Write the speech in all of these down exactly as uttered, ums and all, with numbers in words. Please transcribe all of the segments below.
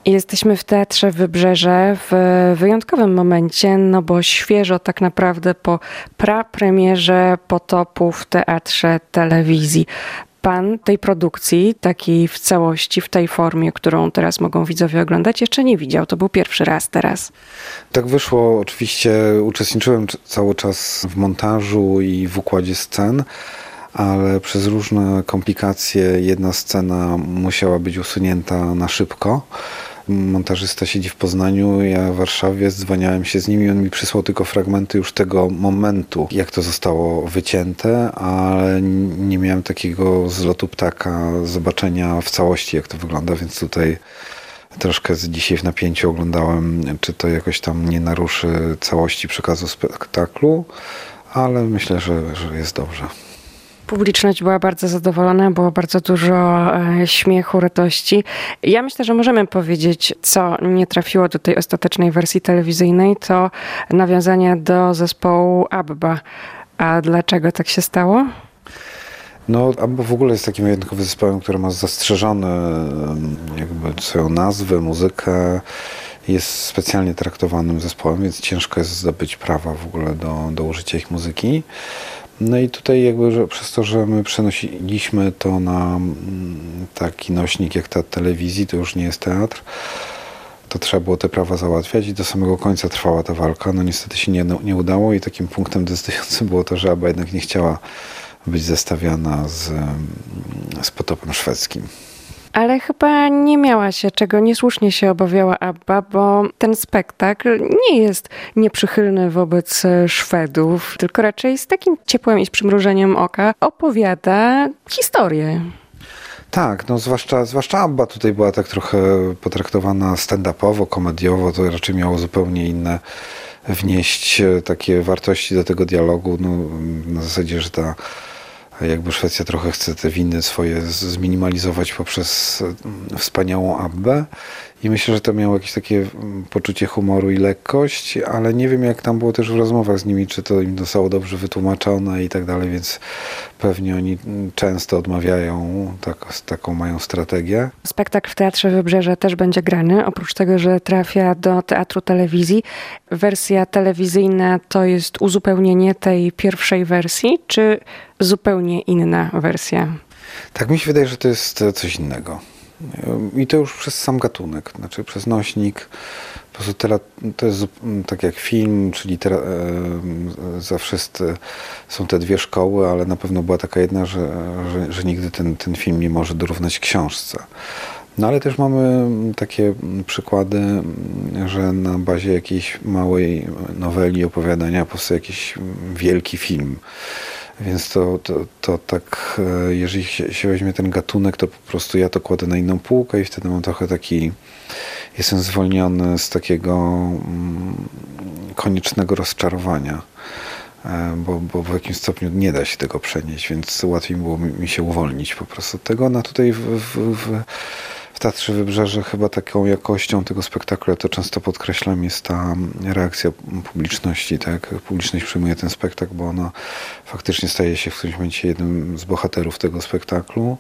Jesteśmy w Teatrze Wybrzeże w wyjątkowym momencie, no bo świeżo tak naprawdę po prapremierze Potopu w Teatrze Telewizji. Pan tej produkcji, takiej w całości, w tej formie, którą teraz mogą widzowie oglądać, jeszcze nie widział. To był pierwszy raz teraz. Tak wyszło. Oczywiście uczestniczyłem cały czas w montażu i w układzie scen, ale przez różne komplikacje jedna scena musiała być usunięta na szybko. Montażysta siedzi w Poznaniu, ja w Warszawie, dzwoniałem się z nim i on mi przysłał tylko fragmenty już tego momentu, jak to zostało wycięte, ale nie miałem takiego zlotu ptaka, zobaczenia w całości, jak to wygląda, więc tutaj troszkę z dzisiaj w napięciu oglądałem, czy to jakoś tam nie naruszy całości przekazu spektaklu, ale myślę, że, że jest dobrze. Publiczność była bardzo zadowolona, było bardzo dużo śmiechu, radości. Ja myślę, że możemy powiedzieć, co nie trafiło do tej ostatecznej wersji telewizyjnej, to nawiązania do zespołu ABBA. A dlaczego tak się stało? No, ABBA w ogóle jest takim wyjątkowym zespołem, który ma zastrzeżone jakby swoją nazwę, muzykę. Jest specjalnie traktowanym zespołem, więc ciężko jest zdobyć prawa w ogóle do, do użycia ich muzyki. No i tutaj jakby że przez to, że my przenosiliśmy to na taki nośnik jak teatr telewizji, to już nie jest teatr, to trzeba było te prawa załatwiać i do samego końca trwała ta walka. No niestety się nie, nie udało i takim punktem decydującym było to, że ABBA jednak nie chciała być zestawiana z, z Potopem szwedzkim. Ale chyba nie miała się czego, niesłusznie się obawiała ABBA, bo ten spektakl nie jest nieprzychylny wobec Szwedów, tylko raczej z takim ciepłem i z przymrużeniem oka opowiada historię. Tak, no zwłaszcza, zwłaszcza ABBA tutaj była tak trochę potraktowana stand-upowo, komediowo, to raczej miało zupełnie inne wnieść takie wartości do tego dialogu, no, na zasadzie, że ta jakby Szwecja trochę chce te winy swoje zminimalizować poprzez wspaniałą ABBę i myślę, że to miało jakieś takie poczucie humoru i lekkość, ale nie wiem jak tam było też w rozmowach z nimi, czy to im zostało dobrze wytłumaczone i tak dalej, więc pewnie oni często odmawiają, tak, taką mają strategię. Spektakl w Teatrze Wybrzeże też będzie grany, oprócz tego, że trafia do Teatru Telewizji. Wersja telewizyjna to jest uzupełnienie tej pierwszej wersji, czy zupełnie inna wersja? Tak mi się wydaje, że to jest coś innego. I to już przez sam gatunek, znaczy przez nośnik. Po prostu teraz to jest tak jak film, czyli teraz, e, zawsze jest, są te dwie szkoły, ale na pewno była taka jedna, że, że, że nigdy ten, ten film nie może dorównać książce. No ale też mamy takie przykłady, że na bazie jakiejś małej noweli, opowiadania powstaje jakiś wielki film. Więc to, to, to tak, jeżeli się, się weźmie ten gatunek, to po prostu ja to kładę na inną półkę i wtedy mam trochę taki, jestem zwolniony z takiego mm, koniecznego rozczarowania, bo, bo w jakimś stopniu nie da się tego przenieść, więc łatwiej było mi, mi się uwolnić po prostu od tego. No tutaj w, w, w W Teatrze Wybrzeże chyba taką jakością tego spektaklu, ja to często podkreślam, jest ta reakcja publiczności, tak? Publiczność przyjmuje ten spektakl, bo ona faktycznie staje się w którymś momencie jednym z bohaterów tego spektaklu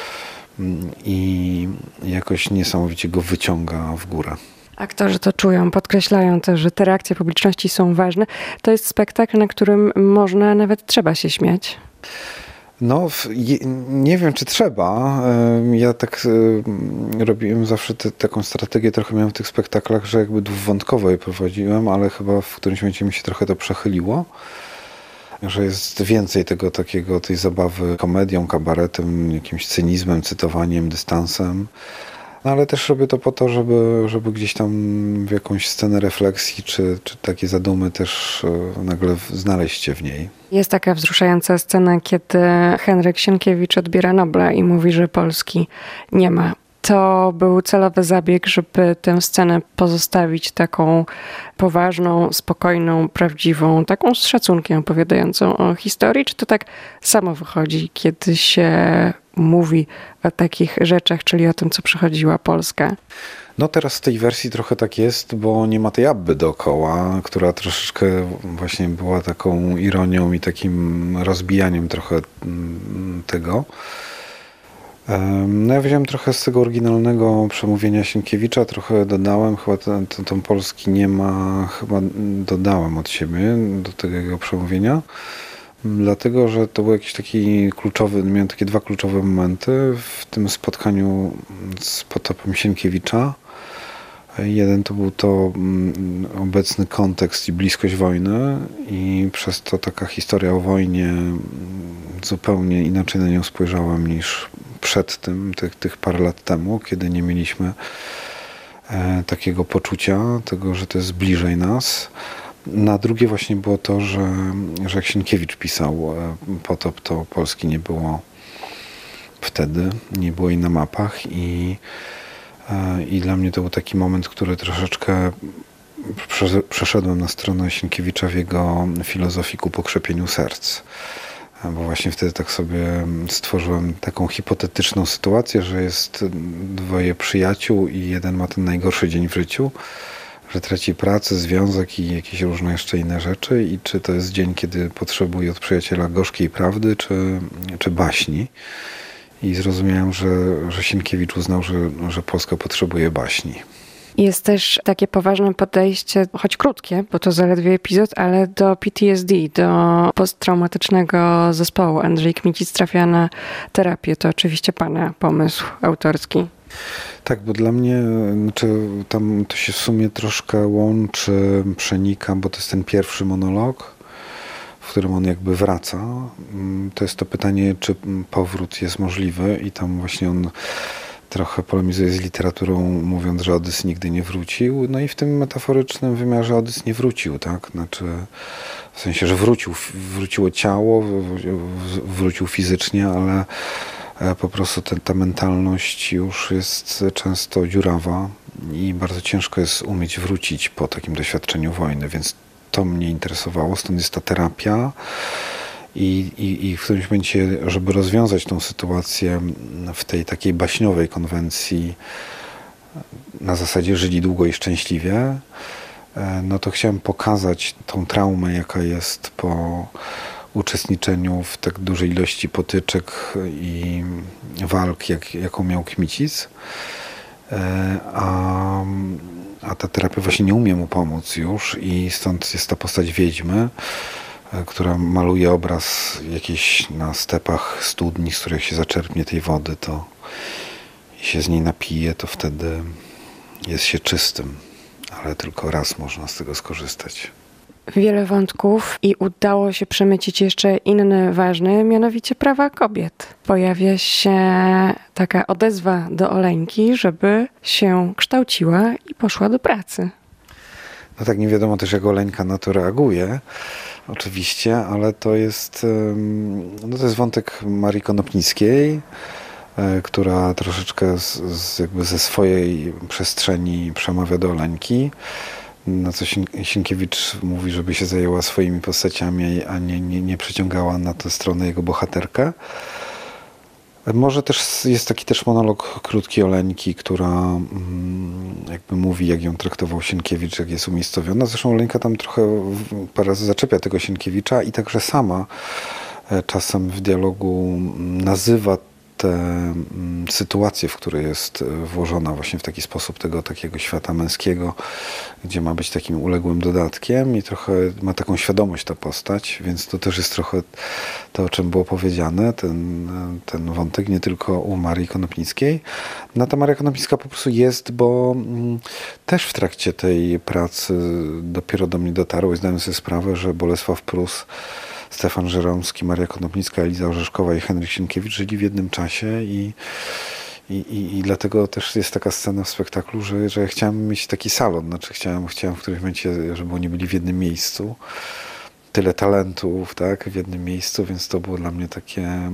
i jakoś niesamowicie go wyciąga w górę. Aktorzy to czują, podkreślają też, że te reakcje publiczności są ważne. To jest spektakl, na którym można, nawet trzeba się śmiać. No, nie wiem, czy trzeba. Ja tak robiłem zawsze te, taką strategię, trochę miałem w tych spektaklach, że jakby dwuwątkowo je prowadziłem, ale chyba w którymś momencie mi się trochę to przechyliło, że jest więcej tego takiego, tej zabawy komedią, kabaretem, jakimś cynizmem, cytowaniem, dystansem. No, ale też robię to po to, żeby, żeby gdzieś tam w jakąś scenę refleksji, czy, czy takie zadumy też nagle znaleźć się w niej. Jest taka wzruszająca scena, kiedy Henryk Sienkiewicz odbiera Nobla i mówi, że Polski nie ma. To był celowy zabieg, żeby tę scenę pozostawić taką poważną, spokojną, prawdziwą, taką z szacunkiem opowiadającą o historii? Czy to tak samo wychodzi, kiedy się mówi o takich rzeczach, czyli o tym, co przechodziła Polska? No teraz w tej wersji trochę tak jest, bo nie ma tej Abby dookoła, która troszeczkę właśnie była taką ironią i takim rozbijaniem trochę tego. No ja wziąłem trochę z tego oryginalnego przemówienia Sienkiewicza, trochę dodałem, chyba ten, ten, ten polski nie ma, chyba dodałem od siebie do tego jego przemówienia, dlatego, że to był jakiś taki kluczowy, miałem takie dwa kluczowe momenty w tym spotkaniu z Potopem Sienkiewicza. Jeden to był to obecny kontekst i bliskość wojny i przez to taka historia o wojnie, zupełnie inaczej na nią spojrzałem niż przed tym, tych, tych parę lat temu, kiedy nie mieliśmy e, takiego poczucia tego, że to jest bliżej nas. Na drugie właśnie było to, że, że jak Sienkiewicz pisał e, Potop, to Polski nie było wtedy, nie było jej na mapach i, e, i dla mnie to był taki moment, który troszeczkę przeszedłem na stronę Sienkiewicza w jego filozofii ku pokrzepieniu serc. Bo właśnie wtedy tak sobie stworzyłem taką hipotetyczną sytuację, że jest dwoje przyjaciół i jeden ma ten najgorszy dzień w życiu, że traci pracę, związek i jakieś różne jeszcze inne rzeczy i czy to jest dzień, kiedy potrzebuje od przyjaciela gorzkiej prawdy, czy, czy baśni. I zrozumiałem, że, że Sienkiewicz uznał, że, że Polska potrzebuje baśni. Jest też takie poważne podejście, choć krótkie, bo to zaledwie epizod, ale do P T S D, do posttraumatycznego zespołu. Andrzej Kmicic trafia na terapię. To oczywiście pana pomysł autorski. Tak, bo dla mnie, znaczy tam to się w sumie troszkę łączy, przenika, bo to jest ten pierwszy monolog, w którym on jakby wraca. To jest to pytanie, czy powrót jest możliwy i tam właśnie on trochę polemizuje z literaturą, mówiąc, że Odys nigdy nie wrócił. No i w tym metaforycznym wymiarze Odys nie wrócił, tak? Znaczy, w sensie, że wrócił, wróciło ciało, wrócił fizycznie, ale po prostu ten, ta mentalność już jest często dziurawa i bardzo ciężko jest umieć wrócić po takim doświadczeniu wojny, więc to mnie interesowało, stąd jest ta terapia. I, i, I w którymś momencie, żeby rozwiązać tą sytuację w tej takiej baśniowej konwencji na zasadzie żyli długo i szczęśliwie, no to chciałem pokazać tą traumę, jaka jest po uczestniczeniu w tak dużej ilości potyczek i walk, jak, jaką miał Kmicic. A, a ta terapia właśnie nie umie mu pomóc już i stąd jest ta postać wiedźmy, która maluje obraz jakiejś na stepach studni, z których się zaczerpnie tej wody, to i się z niej napije, to wtedy jest się czystym, ale tylko raz można z tego skorzystać. Wiele wątków i udało się przemycić jeszcze inny ważny, mianowicie prawa kobiet. Pojawia się taka odezwa do Oleńki, żeby się kształciła i poszła do pracy. No tak, nie wiadomo też, jak Oleńka na to reaguje. Oczywiście, ale to jest, no to jest wątek Marii Konopnickiej, która troszeczkę z, z jakby ze swojej przestrzeni przemawia do Oleńki, na co Sienkiewicz mówi, żeby się zajęła swoimi postaciami, a nie, nie, nie przyciągała na tę stronę jego bohaterkę. Może też jest taki też monolog krótki Oleńki, która jakby mówi, jak ją traktował Sienkiewicz, jak jest umiejscowiona. Zresztą Oleńka tam trochę parę razy zaczepia tego Sienkiewicza i także sama czasem w dialogu nazywa te sytuacje, w które jest włożona właśnie w taki sposób tego takiego świata męskiego, gdzie ma być takim uległym dodatkiem i trochę ma taką świadomość ta postać, więc to też jest trochę to, o czym było powiedziane, ten, ten wątek, nie tylko u Marii Konopnickiej. No ta Maria Konopnicka po prostu jest, bo też w trakcie tej pracy dopiero do mnie dotarło i zdałem sobie sprawę, że Bolesław Prus, Stefan Żeromski, Maria Konopnicka, Eliza Orzeszkowa i Henryk Sienkiewicz żyli w jednym czasie i, i, i, i dlatego też jest taka scena w spektaklu, że, że ja chciałem mieć taki salon, znaczy chciałem, chciałem w którymś momencie, żeby oni byli w jednym miejscu. Tyle talentów, tak, w jednym miejscu, więc to było dla mnie takie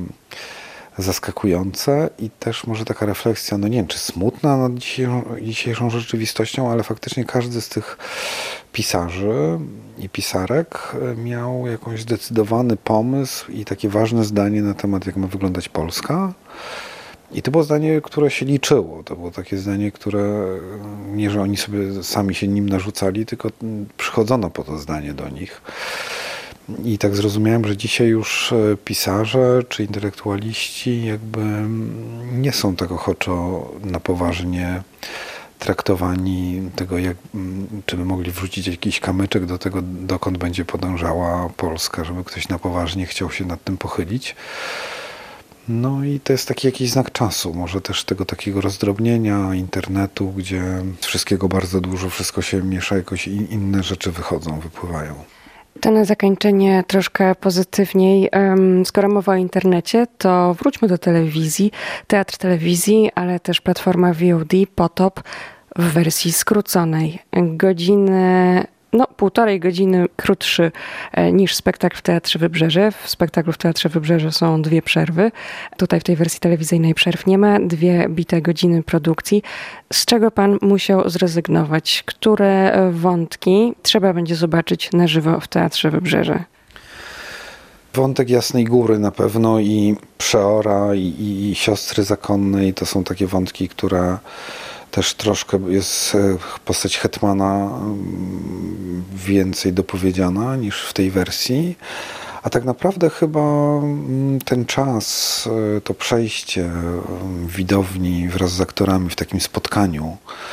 zaskakujące i też może taka refleksja, no nie wiem, czy smutna nad dzisiejszą, dzisiejszą rzeczywistością, ale faktycznie każdy z tych pisarzy i pisarek miał jakiś zdecydowany pomysł i takie ważne zdanie na temat, jak ma wyglądać Polska. I to było zdanie, które się liczyło. To było takie zdanie, które nie, że oni sobie sami się nim narzucali, tylko przychodzono po to zdanie do nich. I tak zrozumiałem, że dzisiaj już pisarze czy intelektualiści jakby nie są tak ochoczo na poważnie traktowani tego, jak, czy by mogli wrzucić jakiś kamyczek do tego, dokąd będzie podążała Polska, żeby ktoś na poważnie chciał się nad tym pochylić. No i to jest taki jakiś znak czasu, może też tego takiego rozdrobnienia internetu, gdzie wszystkiego bardzo dużo, wszystko się miesza, jakoś inne rzeczy wychodzą, wypływają. To na zakończenie troszkę pozytywniej. Skoro mowa o internecie, to wróćmy do telewizji. Teatr telewizji, ale też platforma V O D, Potop w wersji skróconej. Godziny, no półtorej godziny krótszy niż spektakl w Teatrze Wybrzeże. W spektaklu w Teatrze Wybrzeże są dwie przerwy. Tutaj w tej wersji telewizyjnej przerw nie ma. Dwie bite godziny produkcji. Z czego pan musiał zrezygnować? Które wątki trzeba będzie zobaczyć na żywo w Teatrze Wybrzeże? Wątek Jasnej Góry na pewno i Przeora i, i, i Siostry Zakonnej to są takie wątki, które też troszkę jest postać hetmana więcej dopowiedziana niż w tej wersji. A tak naprawdę chyba ten czas, to przejście widowni wraz z aktorami w takim spotkaniu,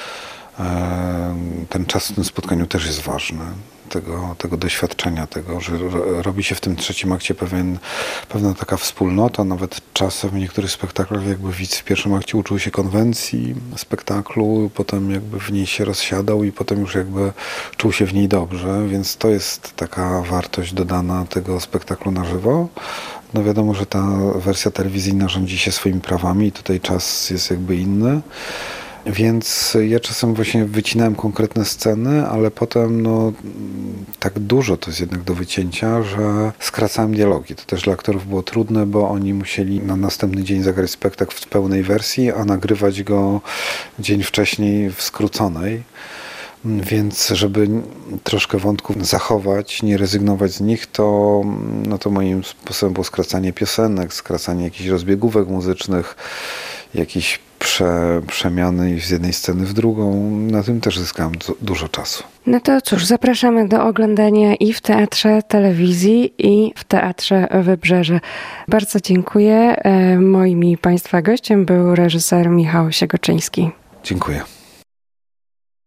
ten czas w tym spotkaniu też jest ważny. Tego, tego doświadczenia, tego, że robi się w tym trzecim akcie pewien, pewna taka wspólnota, nawet czasem w niektórych spektaklach jakby widz w pierwszym akcie uczył się konwencji spektaklu, potem jakby w niej się rozsiadał i potem już jakby czuł się w niej dobrze, więc to jest taka wartość dodana tego spektaklu na żywo. No wiadomo, że ta wersja telewizyjna rządzi się swoimi prawami i tutaj czas jest jakby inny. Więc ja czasem właśnie wycinałem konkretne sceny, ale potem no, tak dużo to jest jednak do wycięcia, że skracałem dialogi. To też dla aktorów było trudne, bo oni musieli na następny dzień zagrać spektakl w pełnej wersji, a nagrywać go dzień wcześniej w skróconej. Więc żeby troszkę wątków zachować, nie rezygnować z nich, to, no to moim sposobem było skracanie piosenek, skracanie jakichś rozbiegówek muzycznych, jakieś prze, przemiany z jednej sceny w drugą. Na tym też zyskałem dużo czasu. No to cóż, zapraszamy do oglądania i w Teatrze Telewizji, i w Teatrze Wybrzeże. Bardzo dziękuję. Moim i Państwa gościem był reżyser Michał Siegoczyński. Dziękuję.